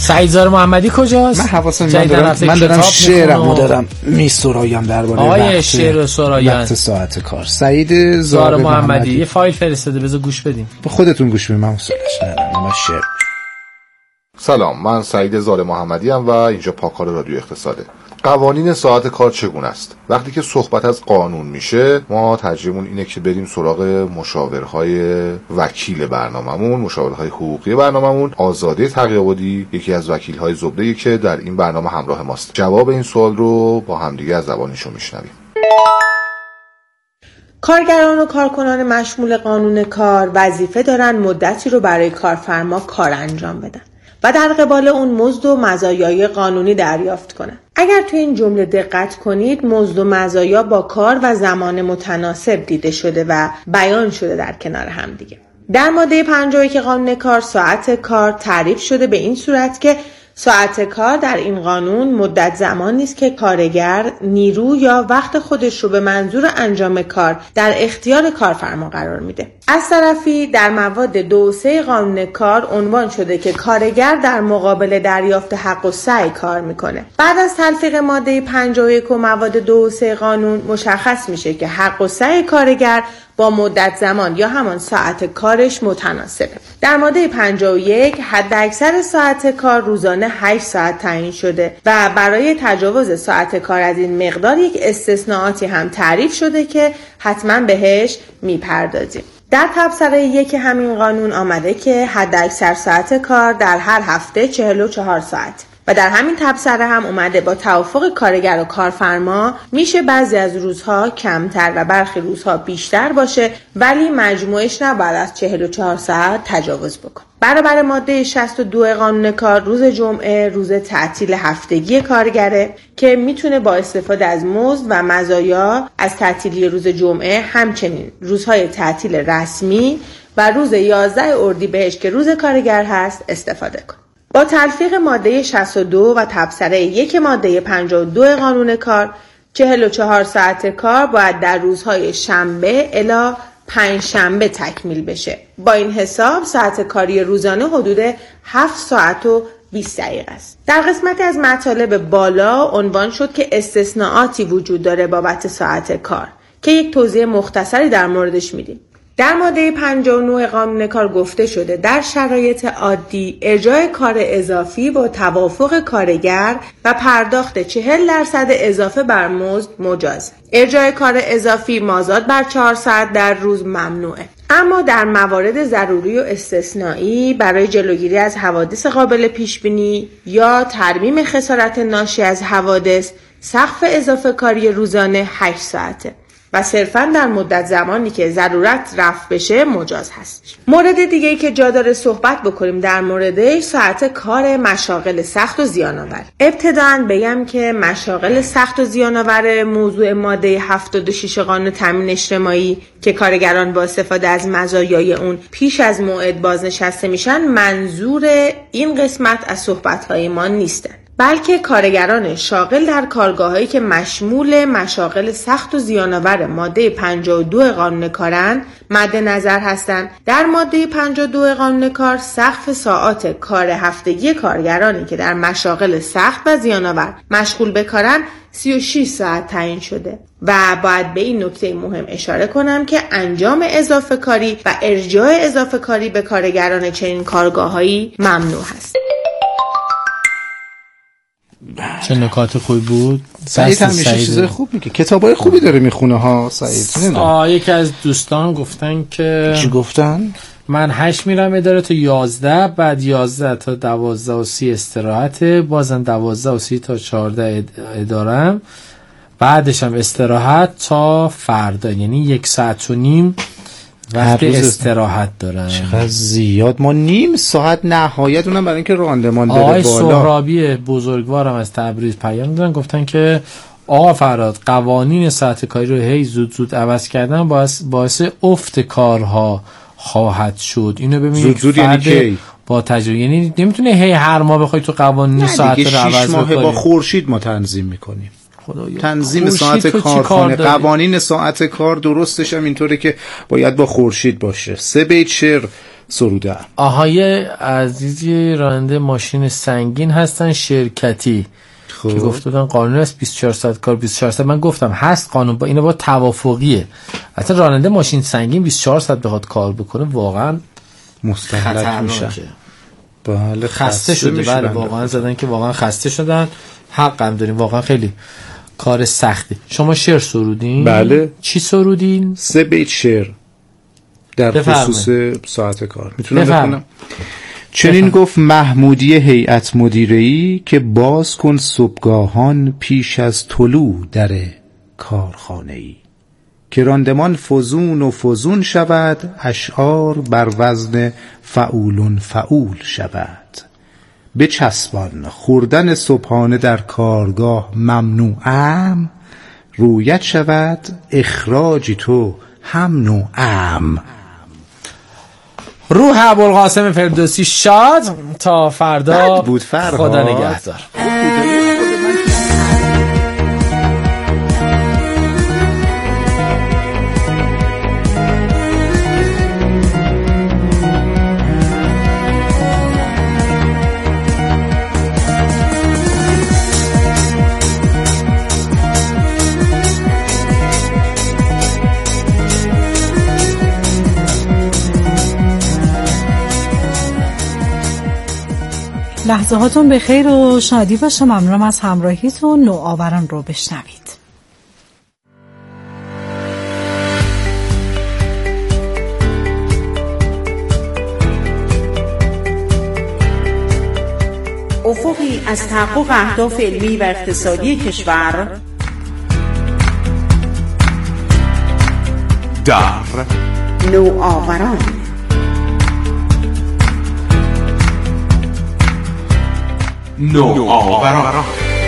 سعید زار محمدی کجاست؟ من حواسم من دارم شعرمو دارم میسرایم درباره وقت شعر سرایان وقت ساعت کار. سعید زار محمدی یه فایل فرستاده، بذار گوش بدیم. به خودتون گوش بدید، من حوصله‌اش ندارم. من شعر. سلام، من سعید زار محمدی ام و اینجا پاکار رادیو اقتصاده. قوانین ساعت کار چگونه است؟ وقتی که صحبت از قانون میشه، ما ترجیحمون اینه که بریم سراغ مشاورهای وکیل برنامه‌مون، مشاورهای حقوقی برنامه‌مون. آزاده تقی‌آبادی یکی از وکیل‌های زبده‌ای که در این برنامه همراه ماست. جواب این سوال رو با همدیگه از زبانشون میشنویم. کارگران و کارکنان مشمول قانون کار وظیفه دارن مدتی رو برای کارفرما کار انجام بدن و در قبال اون مزد و مزایای قانونی دریافت کنن. اگر توی این جمله دقت کنید، مزد و مزایا با کار و زمان متناسب دیده شده و بیان شده در کنار هم دیگه. در ماده 51 قانون کار، ساعت کار تعریف شده به این صورت که ساعت کار در این قانون مدت زمانی است که کارگر نیرو یا وقت خودش رو به منظور انجام کار در اختیار کارفرما قرار میده. از طرفی در مواد 2 و 3 قانون کار عنوان شده که کارگر در مقابل دریافت حق و سعی کار میکنه. بعد از تلفیق ماده 51 و مواد 2 و 3 قانون مشخص میشه که حق و سعی کارگر با مدت زمان یا همان ساعت کارش متناسبه. در ماده 51 حد اکثر ساعت کار روزانه 8 ساعت تعیین شده و برای تجاوز ساعت کار از این مقدار یک استثناءاتی هم تعریف شده که حتما بهش میپردازیم. در تبصره 1 همین قانون آمده که حد اکثر ساعت کار در هر هفته 44 ساعت و در همین تبصره هم اومده با توافق کارگر و کارفرما میشه بعضی از روزها کمتر و برخی روزها بیشتر باشه، ولی مجموعش نباید از 44 ساعت تجاوز بکنه. برابر ماده 62 قانون کار، روز جمعه روز تعطیل هفتگی کارگره که میتونه با استفاده از مزد و مزایا از تعطیلی روز جمعه، همچنین روزهای تعطیل رسمی و روز 11 اردیبهشت که روز کارگر هست استفاده کنه. با تلفیق ماده 62 و تبصره 1 ماده 52 قانون کار، 44 ساعت کار باید در روزهای شنبه الی 5 شنبه تکمیل بشه. با این حساب ساعت کاری روزانه حدود 7 ساعت و 20 دقیقه است. در قسمت از مطالب بالا عنوان شد که استثناءاتی وجود داره بابت ساعت کار که یک توضیح مختصری در موردش میدیم. در ماده 59 قانون کار گفته شده در شرایط عادی ارجاع کار اضافی با توافق کارگر و پرداخت 40% اضافه بر مزد مجاز. ارجاع کار اضافی مازاد بر 4 ساعت در روز ممنوعه. اما در موارد ضروری و استثنایی برای جلوگیری از حوادث قابل پیشبینی یا ترمیم خسارت ناشی از حوادث، سقف اضافه کاری روزانه 8 ساعته و صرفاً در مدت زمانی که ضرورت رفع بشه مجاز هست. مورد دیگه‌ای که جا داره صحبت بکنیم در موردش، ساعت کار مشاغل سخت و زیان‌آور. ابتداً بگم که مشاغل سخت و زیان‌آور موضوع ماده 76 قانون تامین اجتماعی که کارگران با استفاده از مزایای اون پیش از موعد بازنشسته میشن، منظور این قسمت از صحبت‌های ما نیستن، بلکه کارگران شاغل در کارگاهایی که مشمول مشاغل سخت و زیان‌آور ماده 52 قانون کارن مد نظر هستند. در ماده 52 قانون کار سقف ساعات کار هفتگی کارگرانی که در مشاغل سخت و زیان‌آور مشغول به کارن 36 ساعت تعیین شده و باید به این نکته مهم اشاره کنم که انجام اضافه کاری و ارجاع اضافه کاری به کارگران چنین کارگاهایی ممنوع است. چه نکات خوبی بود. سعید همیشه چیزای خوب میگه، کتابای خوبی داره میخونه ها سعید. یکی از دوستان گفتن که چی گفتن؟ من 8 میرم اداره تا 11، بعد 11 تا 12 و 30 استراحت، بازم 12 و 30 تا 14 ادارم، بعدش هم استراحت تا فردا، یعنی 1 ساعت و نیم وقت استراحت دارن. چقدر زیاد. ما نیم ساعت نهایت، اونم برای اینکه راندمان بره بالا. آقای سهرابی بزرگوارم از تبریز پیام دادن، گفتن که آقا فراد قوانین ساعت کاری رو هی زود عوض کردن باعث افت کارها خواهد شد. اینو ببینید زود یعنی کی؟ با تجربه، یعنی نمیتونه هی هر ماه بخوای تو قوانین ساعت رو عوض بکنی. 6 ماه با خورشید ما تنظیم میکنیم. تنظیم ساعت کارخانه، قوانین ساعت کار درستش هم اینطوره که باید با خورشید باشه. 3 بیت شعر سروده‌ام. آهای عزیزی راننده ماشین سنگین هستن شرکتی که گفته بودن قانون است 24 ساعت کار 24 ساعت. من گفتم هست قانون، با اینا با توافقیه. اصلا راننده ماشین سنگین 24 ساعت بخواد کار بکنه واقعا مستهلک میشه. بله خسته شده. بله واقعا زدن که واقعا خسته شدن. حق هم داریم، واقعا خیلی کار سختی. شما شعر سرودین؟ بله. چی سرودین؟ 3 بیت شعر در خصوص ساعت کار میتونم بخونم. چنین گفت محمودی هیئت مدیره‌ای که باز کن صبحگاهان پیش از طلوع در کارخانه‌ای، که راندمان فزون و فزون شود، اشعار بر وزن فعولن فعول شود. بچسبان خوردن صبحانه در کارگاه ممنوعم، رویت شود اخراجی تو هم نوعم. روح ابوالقاسم فردوسی شاد. تا فردا بود فرهاد. خدا نگهدار. لحظه هاتون به خیر و شادی باشه. ممنونم از همراهیتون. نوآوران رو بشنوید. افقی از تحقق اهداف علمی و اقتصادی کشور در نوآوران. نوآوران.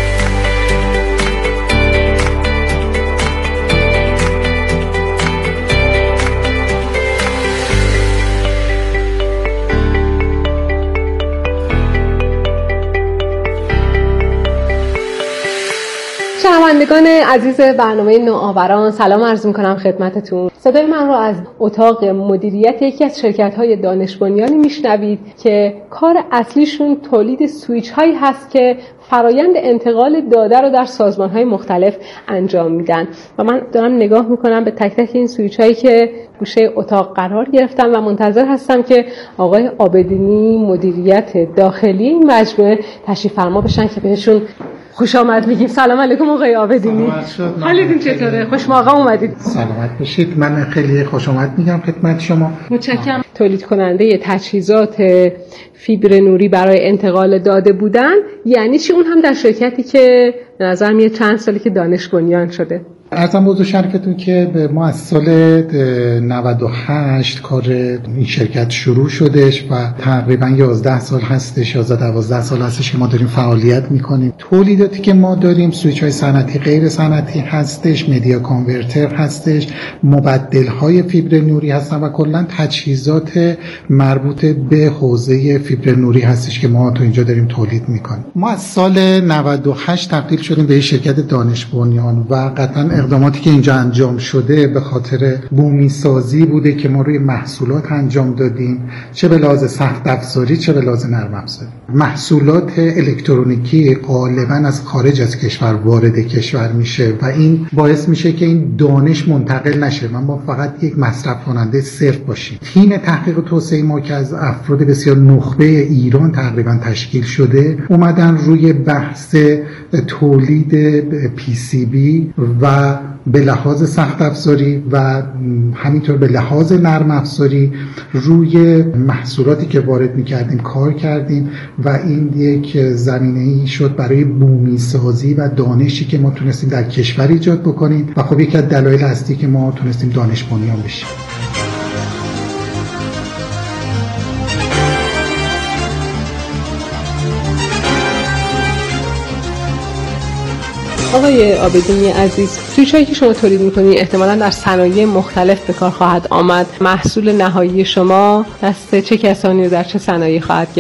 شنوندگان عزیز برنامه نوآوران، سلام عرض می‌کنم خدمتتون. صدای من رو از اتاق مدیریت یکی از شرکت‌های دانش بنیانی میشنوید که کار اصلیشون تولید سویچ‌هایی هست که فرایند انتقال داده رو در سازمان‌های مختلف انجام میدن و من دارم نگاه میکنم به تک تک این سویچ‌هایی که گوشه اتاق قرار گرفتن و منتظر هستم که آقای عابدینی مدیریت داخلی این مجموعه تشریف فرما بشن که بهشون خوش آمد میگیم. سلام علیکم آقای عابدینی. حالتون چطوره؟ خوش موقع اومدید. سلامت باشید. من خیلی خوش آمد میگم خدمت شما. متشکرم. تولید کننده تجهیزات فیبر نوری برای انتقال داده بودن یعنی چی؟ اون هم در شرکتی که به نظر میاد چند سالی که دانش بنیان شده. ارزم بزرگ شرکتون که ما از سال 98 کار این شرکت شروع شدش و تقریبا 11 سال هستش، 11-12 سال هستش که ما داریم فعالیت میکنیم. تولیداتی که ما داریم سویچ های صنعتی، غیر صنعتی هستش، مدیا کانورتر هستش، مبدل های فیبر نوری هستن و کلا تجهیزات مربوط به حوزه فیبر نوری هستش که ما تو اینجا داریم تولید میکنیم. ما از سال 98 تبدیل شدیم به شرکت دانش بنیان و قطعا اقداماتی که اینجا انجام شده به خاطر بومی سازی بوده که ما روی محصولات انجام دادیم، چه به لحاظ سخت افزاری چه به لحاظ نرم افزاری. محصولات الکترونیکی غالبا از خارج از کشور وارد کشور میشه و این باعث میشه که این دانش منتقل نشه و ما فقط یک مصرف کننده صرف باشیم. تیم تحقیق و توسعه ما که از افراد بسیار نخبه ایران تقریبا تشکیل شده اومدن روی بحث تولید PCB و به لحاظ سخت افزاری و همینطور به لحاظ نرم افزاری روی محصولاتی که وارد می‌کردیم کار کردیم و این یک زمینه‌ای شد برای بومی سازی و دانشی که ما تونستیم در کشور ایجاد بکنیم و خب یکی از دلایل اصلی که ما تونستیم دانش بنیان بشیم. آقای عابدینی عزیز، سویچ‌هایی که شما تولید می‌کنید احتمالاً در صنایع مختلف به کار خواهد آمد. محصول نهایی شما دست چه کسانی و در چه صنایعی خواهد گرفت؟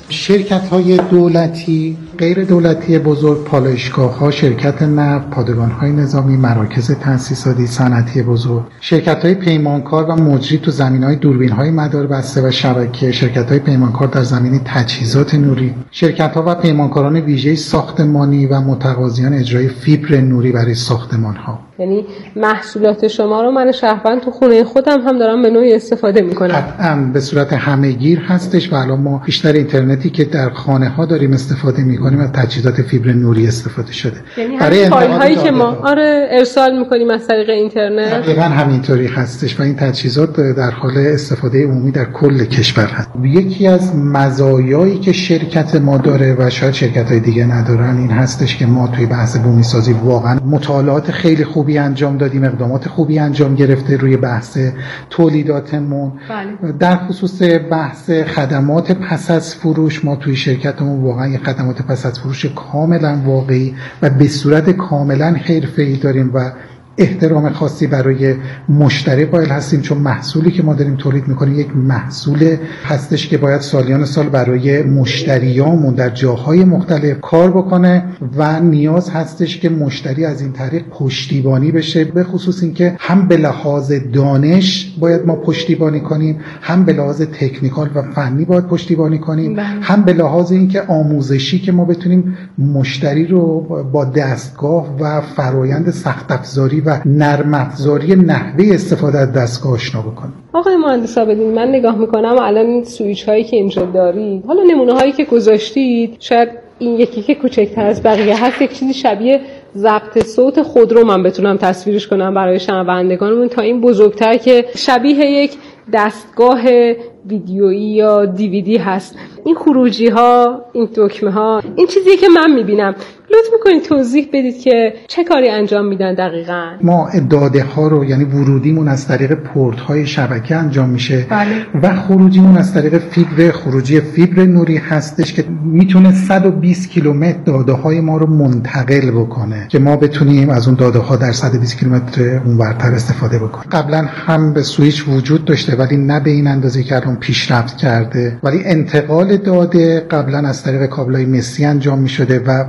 شرکت‌های دولتی، غیر دولتی بزرگ، پالایشگاه‌ها، شرکت نفت، پادگان‌های نظامی، مراکز تأسیساتی صنعتی بزرگ، شرکت‌های پیمانکار و مجری تو زمینه‌های دوربین‌های مدار بسته و شبکه، شرکت‌های پیمانکار در زمینه تجهیزات نوری، شرکت‌ها و پیمانکاران ویژه ساختمانی و متقاضیان اجرای فیبر نوری برای ساختمان‌ها. یعنی محصولات شما رو من شهروند تو خونه خودم هم دارم به نوعی استفاده می‌کنم. قطعاً به صورت همه‌گیر هستش و الان ما بیشتر اینترنتی که در خانه‌ها داریم استفاده می‌کنیم از تجهیزات فیبر نوری استفاده شده. یعنی برای فایل‌هایی که ما ارسال می‌کنیم از طریق اینترنت تقریباً همینطوری هستش و این تجهیزات در حال استفاده عمومی در کل کشور هست. یکی از مزایایی که شرکت ما داره و شاید شرکت‌های دیگه ندارن این هستش که ما توی بحث بومی‌سازی واقعاً مطالعات خیلی خوبی انجام دادیم، اقدامات خوبی انجام گرفته روی بحث تولیداتمون. بله. در خصوص بحث خدمات پس از فروش ما توی شرکتمون واقعا یک خدمات پس از فروش کاملا واقعی و به صورت کاملا حرفه‌ای داریم و احترام خاصی برای مشتری قائل هستیم، چون محصولی که ما داریم تولید میکنیم یک محصول هستش که باید سالیان سال برای مشتریامون در جاهای مختلف کار بکنه و نیاز هستش که مشتری از این طریق پشتیبانی بشه، به خصوص اینکه هم به لحاظ دانش باید ما پشتیبانی کنیم، هم به لحاظ تکنیکال و فنی باید پشتیبانی کنیم، هم به لحاظ اینکه آموزشی که ما بتونیم مشتری رو با دستگاه و فرایند سخت افزاری و نرم افزاری نحوه استفاده از دستگاه آشنا بکنیم. آقای مهندس عابدین، من نگاه میکنم الان این سوئیچ هایی که اینجا دارید، حالا نمونه هایی که گذاشتید، شاید این یکی که کوچکتر از بقیه هست یک چیزی شبیه ضبط صوت خودرو من بتونم تصویرش کنم برای شنوندگانمون، تا این بزرگتر که شبیه یک دستگاه ویدیویی یا دیویدی هست. این خروجی ها، این دکمه ها، این چیزیه که من میبینم. لطف میکنید توضیح بدید که چه کاری انجام میدن دقیقاً؟ ما داده ها رو، یعنی ورودیمون از طریق پورت های شبکه انجام میشه. بله. و خروجیمون از طریق فیبر، خروجی فیبر نوری هستش که میتونه 120 کیلومتر داده های ما رو منتقل بکنه که ما بتونیم از اون داده ها در 120 کیلومتر اونورتر استفاده بکنیم. قبلا هم به سوئیچ وجود داشته ولی نه به این اندازه که الان پیشرفت کرده، ولی انتقال داده قبلا از طریق کابل‌های مسی انجام می‌شده و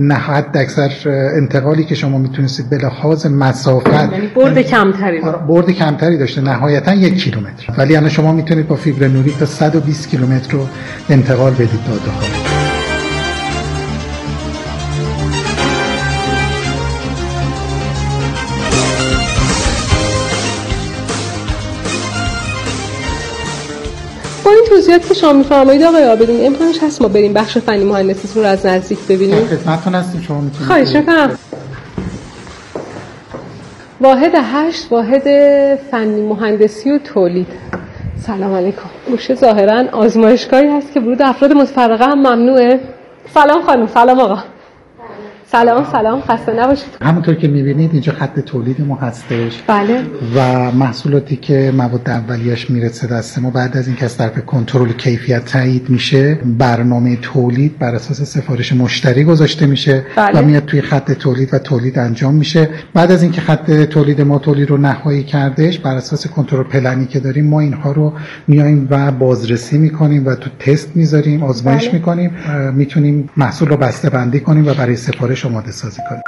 حد اکثر انتقالی که شما میتونستید به لحاظ مسافت، یعنی برد کمتری داشته، نهایتا 1 کیلومتر، ولی الان شما میتونید با فیبر نوری تا 120 کیلومتر رو انتقال بدید داده ها. با این توضیحات که شما میفرمایید آقای عابدین، امکانش هست ما بریم بخش فنی مهندسیتون رو از نزدیک ببینیم؟ خدمتتون هستیم، شما میتونید. خواهش می‌کنم. واحد 8، واحد فنی مهندسی و تولید. سلام علیکم. گوشه ظاهراً آزمایشگاهی هست که ورود افراد متفرقه هم ممنوعه. سلام خانم، سلام آقا. سلام، خسته نباشید. همونطور که می‌بینید اینجا خط تولید ما هستش. بله. و محصولاتی که مواد اولیه‌اش میرسه دست ما بعد از اینکه از طرف کنترل کیفیت تایید میشه، برنامه تولید بر اساس سفارش مشتری گذاشته میشه. بله. و میاد توی خط تولید و تولید انجام میشه. بعد از اینکه خط تولید ما تولید رو نهایی کردش، بر اساس کنترل پلنی که داریم ما اینها رو میایم و بازرسی میکنیم و تو تست میذاریم، آزمایش میکنیم، میتونیم محصول رو بسته‌بندی کنیم و برای سفارش آماده سازی کنیم.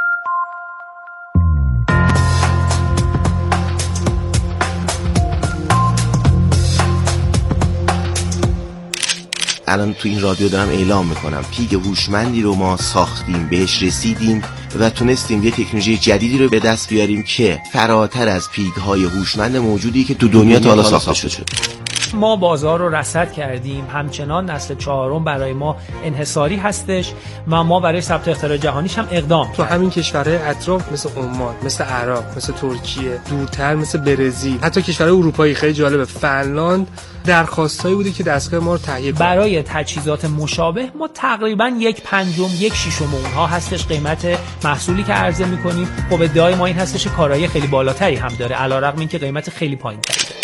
الان تو این رادیو دارم اعلام میکنم پیگ هوشمندی رو ما ساختیم، بهش رسیدیم و تونستیم یه تکنولوژی جدیدی رو به دست بیاریم که فراتر از پیگ‌های هوشمند موجودی که تو دنیا تا حالا ساخته شده. ما بازار رو رصد کردیم، همچنان نسل 4 برای ما انحصاری هستش و ما برای ثبت اختراع جهانیش هم اقدام تو همین کشورهای اطراف مثل عمان، مثل عراق، مثل ترکیه، دورتر مثل برزیل، حتی کشورهای اروپایی خیلی جالبه، فنلاند، درخواستایی بوده که دستگاه ما رو تهیه کنه. برای تجهیزات مشابه ما تقریبا 1/5 1/6 اونها هستش قیمت محصولی که عرضه می‌کنیم. خب ادعای ما این هستش که کارایی خیلی بالاتری هم داره علیرغم اینکه قیمت خیلی پایین‌تری داره.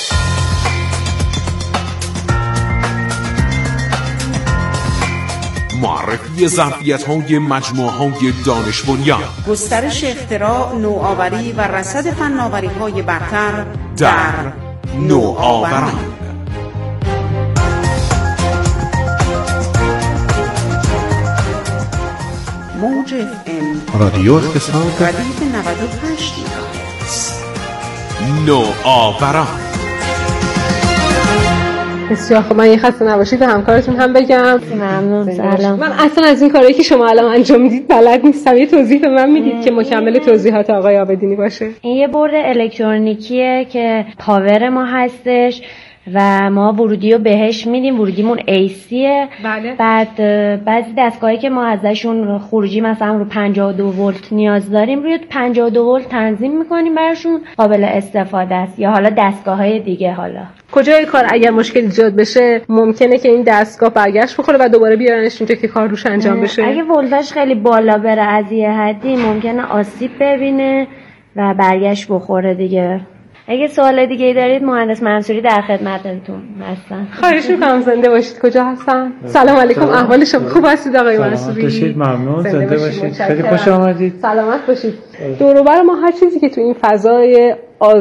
معرفی ظرفیت‌های مجموعه‌های دانش بنیان، گسترش اختراع، نوآوری و رصد فناوری‌های برتر در نوآوران. رادیو اقتصاد ردیف 98 نوآوران. بسیار خب، من یه خسته نباشید به همکارتون هم بگم. ممنون. سلام. من اصلا از این کارهایی که شما الان انجام میدید بلد نیستم. یه توضیح به من میدید که مکمل توضیحات آقای عابدینی باشه؟ این یه برد الکترونیکیه که پاور ما هستش و ما ورودی رو بهش میدیم. ورودیمون ACه. بله. بعد بعضی دستگاهی که ما ازشون خروجی مثلا رو 52 ولت نیاز داریم، روی 52 ولت تنظیم میکنیم براشون، قابل استفاده است. یا حالا دستگاه‌های دیگه. حالا کجای کار اگر مشکل ایجاد بشه ممکنه که این دستگاه برگشت بخوره و دوباره بیارنش اینجا که کار روش انجام بشه؟ اگه ولتاژ خیلی بالا بره از یه حدی ممکنه آسیب ببینه و برگشت بخوره دیگه. اگه سوال دیگه ای دارید مهندس منصوری در خدمتتون هستن. خواهش می‌کنم. زنده باشید. کجا هستن؟ سلام علیکم. احوال شما خوب هستید آقای منصوری؟ سلامت باشید. ممنون. زنده باشید. خیلی خوش آمدید. سلامت باشید. دور و بر ما هر چیزی که تو این فضای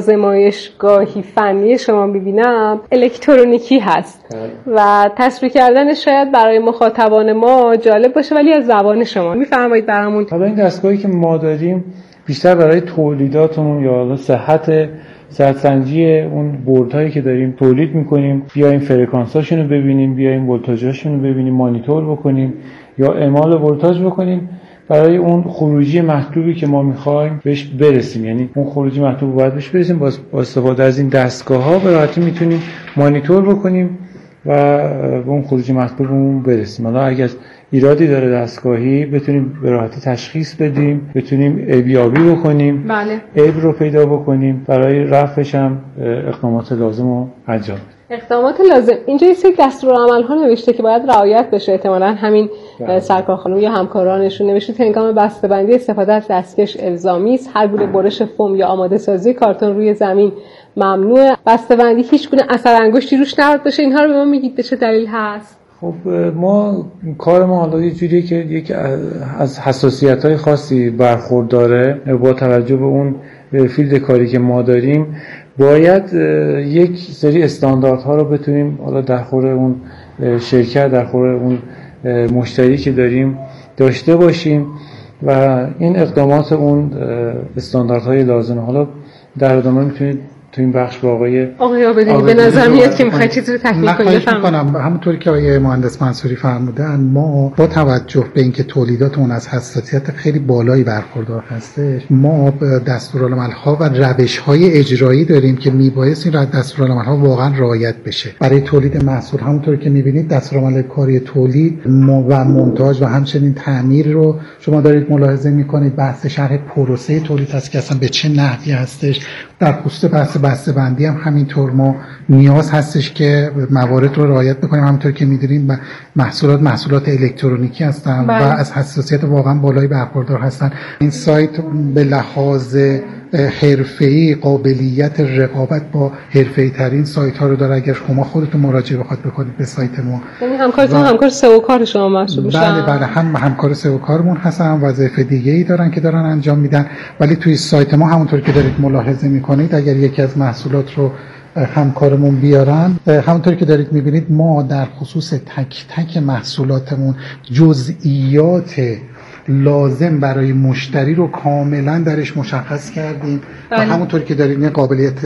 آزمایشگاهی فنی شما می‌بینم الکترونیکی هست و تصویر کردنش شاید برای مخاطبان ما جالب باشه، ولی از زبان شما می‌فرمایید برامون. حالا این دستگاهی که ما داریم بیشتر برای تولیداتمون یا حالا صحت سنجی اون بردهایی که داریم تولید میکنیم، بیایم فرکانساشون رو ببینیم، بیایم ولتاژاشون رو ببینیم، مانیتور بکنیم یا اعمال ولتاژ بکنیم برای اون خروجی مطلوبی که ما میخوایم بهش برسیم. یعنی اون خروجی مطلوب باید بهش برسیم. با استفاده از این دستگاه‌ها به راحتی میتونیم مانیتور بکنیم و به اون خروجی مطلوبمون برسیم. حالا اگر ایرادی داره دستگاهی بتونیم به راحتی تشخیص بدیم، بتونیم عیب‌یابی بکنیم. بله. عیب رو پیدا بکنیم، برای رفعش هم اقدامات لازم رو انجام بدیم. اقدامات لازم اینجا یه سری دستورالعمل‌ها نوشته که باید رعایت بشه. احتمالاً همین سرکارخانه یا همکارانشون نوشته هنگام بسته‌بندی استفاده از دستکش الزامی است. هر گونه برش فوم یا آماده سازی کارتون روی زمین ممنوعه. بسته‌بندی هیچ گونه اثر انگشتی روش نباید باشه. اینها رو به ما میگید به چه دلیل هست؟ خب ما کار ما حالا یه جوریه که یک از حساسیت‌های خاصی برخورداره. با توجه به اون فیلد کاری که ما داریم باید یک سری استانداردها رو بتونیم حالا در خور اون شرکت، در خور اون مشتری که داریم داشته باشیم و این اقدامات اون استانداردهای لازمه. حالا در ادامه میتونید تو این بخش با آقای عابدینی به نظر میاد که میخواید چیزی رو تکمیل کنید. بفرمایید. همونطوری که آقای مهندس منصوری فرمودن، ما با توجه به اینکه تولیداتمون از حساسیت خیلی بالایی برخوردار هستش، ما دستورالعمل‌ها و روش‌های اجرایی داریم که میبایست این دستورالعمل‌ها واقعا رعایت بشه. برای تولید محصول همونطوری که میبینید دستورالعمل کاری تولید و مونتاژ و همچنین تعمیر رو شما دارید ملاحظه میکنید. بحث شرح پروسه تولید هست که اصلا به چه نحوی هستش. در خصوص بحث بسته‌بندی هم همینطور ما نیاز هستش که موارد رو رعایت بکنیم. همونطور که می‌دونید محصولات الکترونیکی هستن و از حساسیت واقعا بالایی برخوردار هستن. این سایت به لحاظ حرفه‌ای قابلیت رقابت با حرفه‌ای ترین سایت‌ها رو داره. اگر شما خودتون مراجعه بخواید بکنید به سایت ما، یعنی همکارتون همکار سئو کار شما محسوب میشن؟ بله هم همکار سئو کارمون هستن، وظایف دیگه‌ای دارن که دارن انجام میدن. ولی توی سایت ما همونطور که دارید ملاحظه میکنید اگر یکی از محصولات رو همکارمون بیارن، همونطوری که دارید میبینید ما در خصوص تک تک محصولاتمون جزئیات لازم برای مشتری رو کاملا درش مشخص کردیم و همونطوری که دارید این قابلیت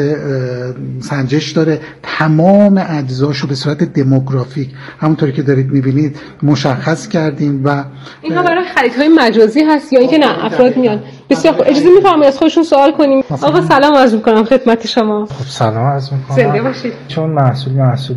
سنجش داره. تمام اجزاشو به صورت دموگرافیک همونطوری که دارید میبینید مشخص کردیم. و اینها برای خریدهای مجازی هست یا اینکه نه افراد میان؟ بسیار خوب. اجازه میفرمایید از خودشون سوال کنیم؟ آقا سلام عرض میکنم خدمت شما. خب سلام عرض میکنم. زنده باشید. چون محصول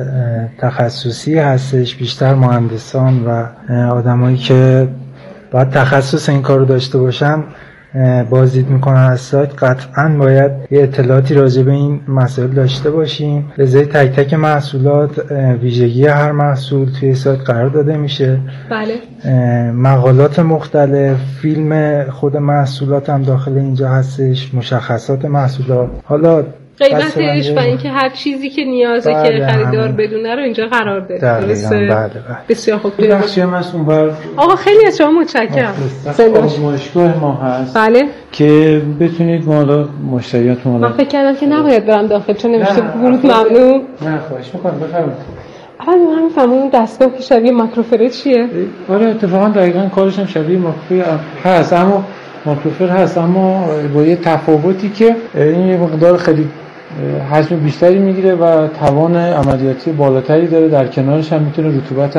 تخصصی هستش، بیشتر مهندسان و آدمایی که باید تخصص این کارو داشته باشن بازدید میکنن از سایت، قطعاً باید یه اطلاعاتی راجع به این مسائل داشته باشیم. ازای تک تک محصولات ویژگی هر محصول توی سایت قرار داده میشه. بله. مقالات مختلف، فیلم خود محصولات هم داخل اینجا هستش، مشخصات محصولات، حالا قیمتش و اینکه هر چیزی که نیازه که خریدار بدونه رو اینجا قرار بده. درسته؟ بله. بسیار خوب. بخشی هم از اون بر آقا خیلی از شما متشکرم. آزمایشگاه ما هست. بله. که بتونید ما مشتریاتون من فکر کردم که نباید برم داخل چون نوشته ورود ممنوع. نه خواهش می‌کنم بفرمایید. اول من میفهمم دستگاه که شبیه ماکروفر چیه؟ آره اتفاقا دقیقاً کارش هم شبیه ماکروفر هست، اما ماکروفر هست اما با یه تفاوتی که این یه مقدار خیلی حجم بیشتری میگیره و توان عملیاتی بالاتری داره. در کنارش هم میتونه رطوبت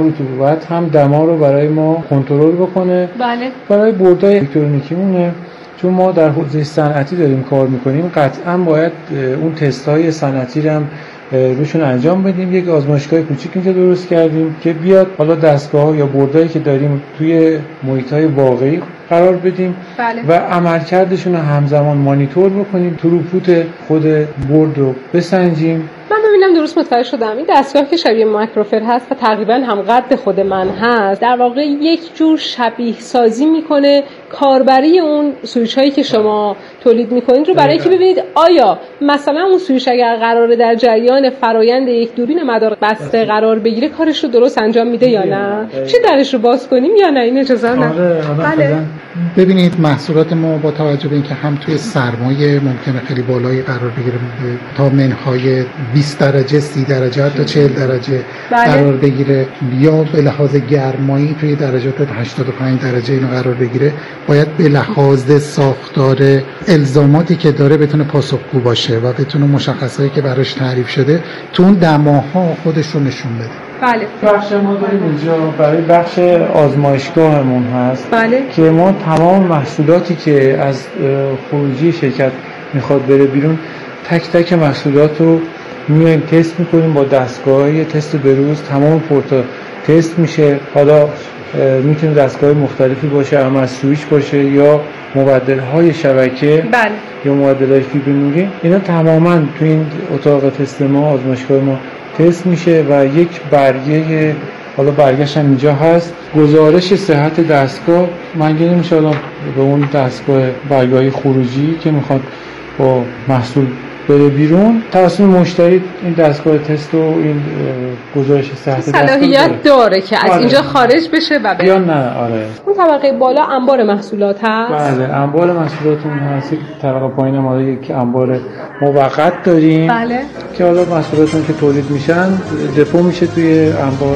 هم دما رو برای ما کنترل بکنه. بله. برای بردای الکترونیکیمونه، چون ما در حوزه صنعتی داریم کار میکنیم قطعا باید اون تست‌های صنعتی رو هم روشون انجام بدیم. یک آزمایشگاه کوچیک اینجا درست کردیم که بیاد حالا دستگاه‌ها یا بردایی که داریم توی محیط‌های واقعی قرار بدیم. بله. و عملکردشون رو همزمان مانیتور بکنیم، تروپوت خود برد رو بسنجیم. من ببینم درست متوجه شدم. این دستگاه که شبیه ماکروفر هست و تقریبا هم قد خود من هست، در واقع یک جور شبیه سازی میکنه کاربری اون سویچ هایی که شما تولید میکنید رو، برای که ببینید آیا مثلا اون سویچ اگر قراره در جریان فرایند یک دوربین مدار بسته قرار بگیره کارش رو درست انجام میده یا نه. چه درش رو باز کنیم یا نه؟ این اجازه نه. بله. ببینید محصولات ما با توجه به اینکه هم توی سرمایه ممکنه خیلی بالایی قرار بگیره تا منهای 20 درجه 30 درجه تا 40 درجه قرار بگیره، یا به لحاظ گرمایی توی درجات 85 درجه اینو قرار بگیره، باید به لحاظ ساختار الزاماتی که داره بتونه پاسخگو باشه و بتونه مشخصایی که براش تعریف شده تو اون دماها خودش رو نشون بده. بله. بخش ما داریم اینجا برای بخش آزمایشگاهمون هست. بله. که ما تمام محصولاتی که از خروجی شرکت میخواد بره بیرون تک تک محصولات رو میایم تست میکنیم با دستگاه‌های تست بروز. تمام پورتا تست میشه. حالا میتونه دستگاه مختلفی باشه، اما از سویچ باشه یا مبدل‌های شبکه. بله. یا مبدل‌های فیبر نوری. اینا تماما تو این اتاق تست ما، آزمایشگاه ما تست میشه و یک برگه، حالا برگه‌ش هم اینجا هست، گزارش صحت دستگاه منگنه میشه به اون دستگاه برگه‌های خروجی که میخواد با محصول بره بیرون. توسط مشتری این دستگاه تست و این گزارش صحت دستگاه صلاحیت داره که از اینجا خارج بشه و یا نه. آره. اون طبقه بالا انبار محصولات هست. بله، انبار محصولاتمون هست. طبقه پایین ما یک انبار موقت داریم. بله. که حالا محصولاتمون که تولید میشن دپو میشه توی انبار.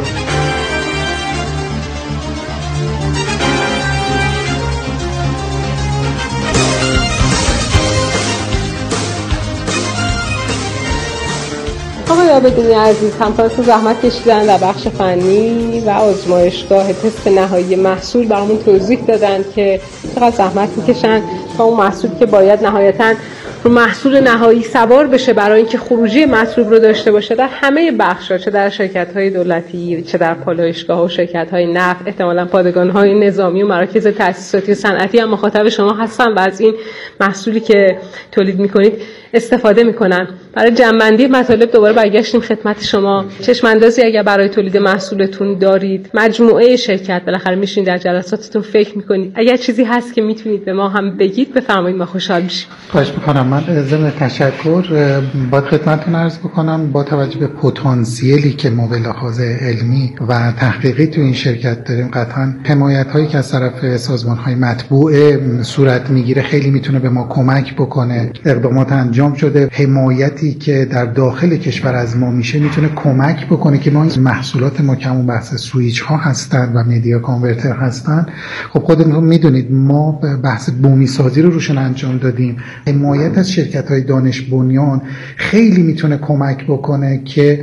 بدونی عزیز، همکارتون زحمت کشیدن در بخش فنی و آزمایشگاه تست نهایی محصول برامون توضیح دادن که چقدر زحمت میکشن تا اون محصول که باید نهایتاً رو محصول نهایی سوار بشه برای اینکه خروجی مطلوب رو داشته باشه در همه بخش‌ها، چه در شرکت‌های دولتی، چه در پالایشگاه و شرکت‌های نفت، احتمالاً پادگان‌های نظامی و مراکز تأسیساتی و صنعتی هم مخاطب شما هستن و از این محصولی که تولید می‌کنید استفاده می‌کنن. برای جمع‌بندی مطالب دوباره برگشتیم خدمت شما. چشم اندازی اگر برای تولید محصولتون دارید، مجموعه شرکت بالاخره میشین در جلساتتون فکر می‌کنید، اگر چیزی هست که میتونید به ما هم بگید بفرمایید، ما خوشحال میشیم. خواهش می‌کنم. من ضمن تشکر باید خدمتتون عرض بکنم با توجه به پتانسیلی که ما به لحاظ علمی و تحقیقی تو این شرکت داریم، قطعاً حمایت‌هایی که از طرف سازمان‌های مطبوعه صورت میگیره خیلی میتونه به ما کمک بکنه. اقدامات انجام شده، حمایتی که در داخل کشور از ما میشه میتونه کمک بکنه که ما این محصولات ما که همون بحث سویچ ها هستن و مدیا کانورتر هستن، خب خودتون میدونید ما بحث بومی سازی رو روشون انجام دادیم. حمایت از شرکت‌های دانش بنیان خیلی میتونه کمک بکنه که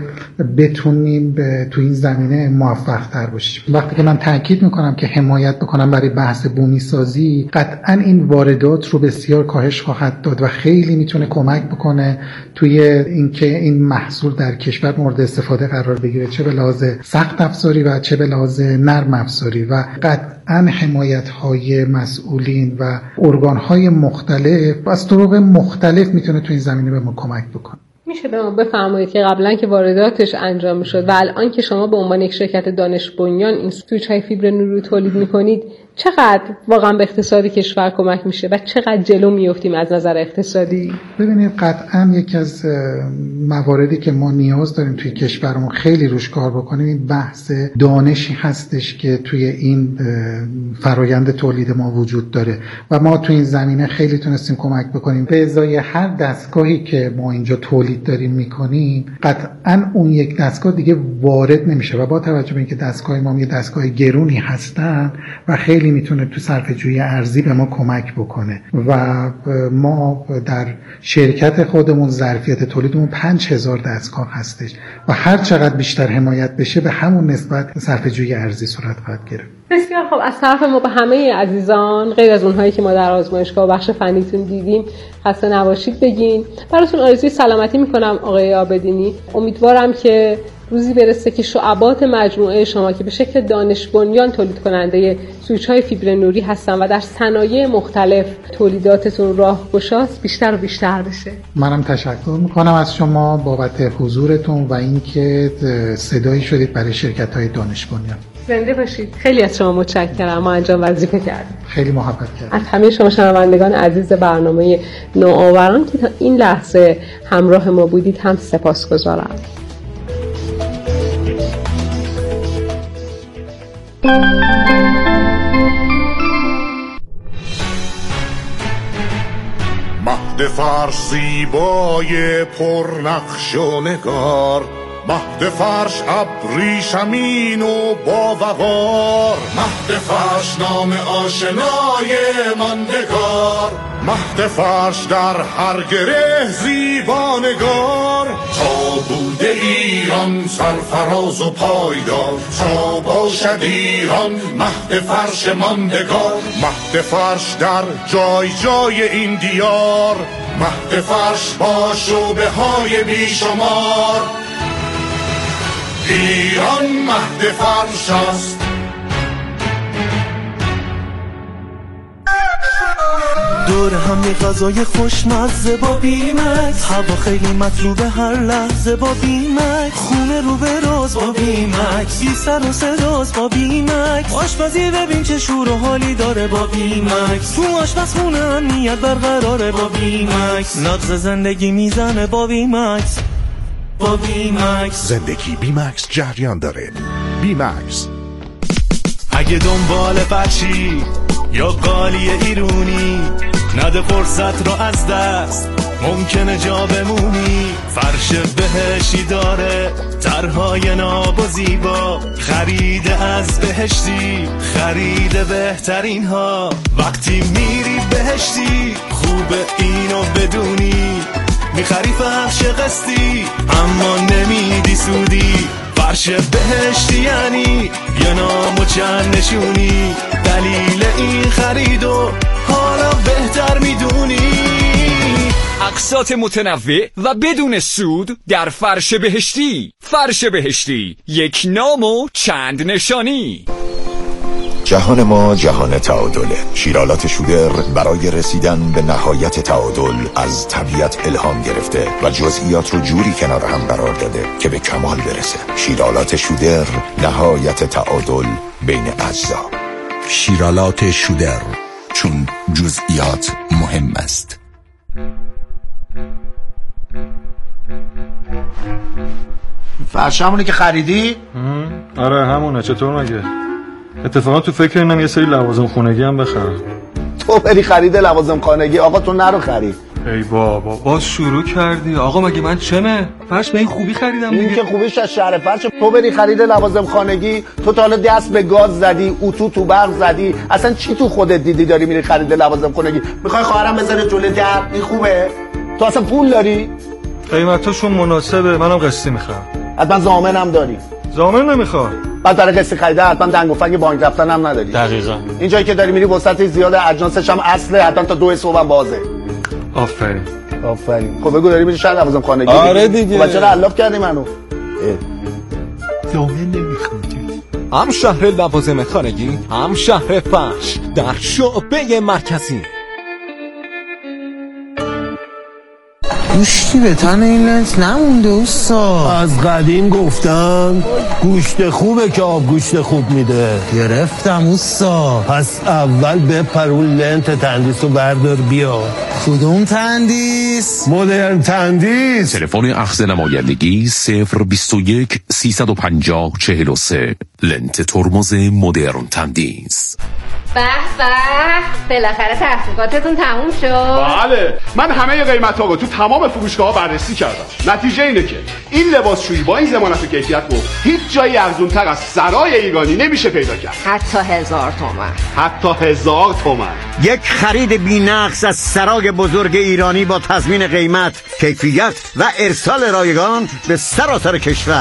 بتونیم تو این زمینه موفق تر باشیم. وقتی که من تاکید میکنم که حمایت بکنم برای بحث بومی سازی، قطعا این واردات رو بسیار کاهش خواهد داد و خیلی میتونه کمک بکنه توی اینکه این محصول در کشور مورد استفاده قرار بگیره، چه به لحاظ سخت افزاری و چه به لحاظ نرم افزاری. و قطعا حمایت‌های مسئولین و ارگان‌های مختلف از طرق مختلف میتونه تو این زمینه به ما کمک بکنه. میشه به ما بفرمایید که قبلا که وارداتش انجام میشد و الان که شما به عنوان یک شرکت دانش بنیان این سویچ‌های فیبر نوری تولید میکنید، چقدر واقعا به اقتصاد کشور کمک میشه و چقدر جلو میافتیم از نظر اقتصادی؟ ببینید قطعا یکی از مواردی که ما نیاز داریم توی کشورمون خیلی روش کار بکنیم این بحث دانشی هستش که توی این فرایند تولید ما وجود داره و ما توی این زمینه خیلی تونستیم کمک بکنیم. به ازای هر دستگاهی که ما اینجا تولید داریم میکنیم قطعا اون یک دستگاه دیگه وارد نمیشه و با توجه به اینکه دستگاه ما یه دستگاه گرونی هستن و خیلی میتونه تو صرفه‌جویی ارزی به ما کمک بکنه و ما در شرکت خودمون ظرفیت تولیدمون 5000 دستگاه هستش و هر چقدر بیشتر حمایت بشه به همون نسبت صرفه‌جویی ارزی صورت خواهد گرفت. بسیار خب، از طرف ما به همه عزیزان غیر از اونهایی که ما در آزمایشگاه و بخش فنیتون دیدیم خسته نباشید بگین. براتون آرزوی سلامتی میکنم آقای عابدینی. امیدوارم که روزی برسه که شعبات مجموعه شما که به شکل دانش بنیان تولید کننده سویچ‌های فیبر نوری هستن و در صنایع مختلف تولیداتتون راهگشاست بیشتر و بیشتر بشه. منم تشکر میکنم از شما بابت حضورتون و اینکه صدایی شدید برای شرکت‌های دانش بنیان. زنده باشید. خیلی از شما متشکرم. ما انجام وظیفه کردیم. خیلی محبت کردیم. از همه شما شنوندگان عزیز برنامه نوآوران که تا این لحظه همراه ما بودید هم سپاسگزارم. مهد فرش زیبای پرنقش و نگار، مهد فرش ابریشمین و باوقار، مهد فرش نام آشنای ماندگار، مهد فرش در هر گره زیبانگار. تا بوده ایران سرفراز و پایدار، تا باشد ایران مهد فرش ماندگار. مهد فرش در جای جای این دیار، مهد فرش با شعبه های بیشمار. ایران مهد فرش است. دور هم یه غذای خوشمزه با بیمکس، هوا خیلی مطلوبه هر لحظه با بیمکس، خونه رو به راز با بیمکس، بی سر و صداست با بیمکس، آشپزی ببین چه شور و حالی داره با بیمکس، تو آشپزخونه امنیت برقراره با بیمکس، نبض زندگی میزنه با بیمکس. با بیمکس زندگی بیمکس جریان داره. بیمکس. اگه دنبال فرشی یا قالی ایرونی، نده فرصت رو از دست، ممکنه جا بمونی. فرش بهشتی داره طرحهای ناب و زیبا، خرید از بهشتی خرید بهترین ها. وقتی میری بهشتی خوبه اینو بدونی، میخری فرش قسطی اما نمیدی سودی. فرش بهشتی یعنی یه نام و چند نشونی، دلیل این خریدو حالا بهتر میدونی. اقساط متنوع و بدون سود در فرش بهشتی. فرش بهشتی، یک نام و چند نشانی. جهان ما جهان تعادله. شیرالات شودر برای رسیدن به نهایت تعادل از طبیعت الهام گرفته و جزئیات رو جوری کنار هم قرار داده که به کمال برسه. شیرالات شودر، نهایت تعادل بین اجزا. شیرالات شودر، چون جزئیات مهم است. فرش همونه که خریدی؟ آره همونه. چطور مگه؟ اتفاقا تو فکر اینم یه سری لوازم خونگی هم بخرم. تو بری خرید لوازم خانگی؟ آقا تو نرو خرید. ای بابا باز شروع کردی. آقا مگه من چمه؟ فرش به این خوبی خریدم دیگه. این که خوبیش از شهر فرش. تو بری خرید لوازم خانگی، تو تا حالا دست به گاز زدی، اتو تو برق زدی، اصلا چی تو خودت دیدی داری میری خرید لوازم خانگی؟ میخوای خواهرم بذاره جلوی در؟ این خوبه؟ تو اصلا پول داری؟ قیمتاشون مناسبه، منم قسطی میخرم. حتما ضامنم داری؟ ضامن نمیخوام. بعد برای قسط خریده حتما دنگ و فنگ بانک رفتن هم نداری. دقیقاً. این جایی که داری میری وسعت زیاد، اجناسش هم اصله، حتما تا 2 صبح هم بازه. آفرین. خب بگو داری میری شهر لوازم خانگی؟ آره دیگه. خب چرا علاف کردی منو؟ ضامن نمیخوام. هم شهر لوازم خانگی، هم شهر فرش در شعبه مرکزی. گوشتی به تن این لنز نمونده استاد. از قدیم گفتن گوشت خوبه که آب گوشت خوب میده. گرفتم استاد. پس اول بپر اون لنت تندیس رو بردار بیا. کدوم تندیس؟ مدرن تندیس. تلفن اخذ نمایندگی 021 350 43. لنت ترمز مدرن تندیس. به به، بالاخره تحقیقاتتون تموم شد. بله، من همه قیمت‌ها رو تو تمام فروشگاه‌ها بررسی کردم. نتیجه اینه که این لباسشویی با این ضمانت و کیفیت رو هیچ جایی ارزان‌تر از سرای ایرانی نمیشه پیدا کرد. حتی 1000 تومان. حتی 1000 تومان. یک خرید بی‌نقص از سرای بزرگ ایرانی با تضمین قیمت، کیفیت و ارسال رایگان به سراسر کشور.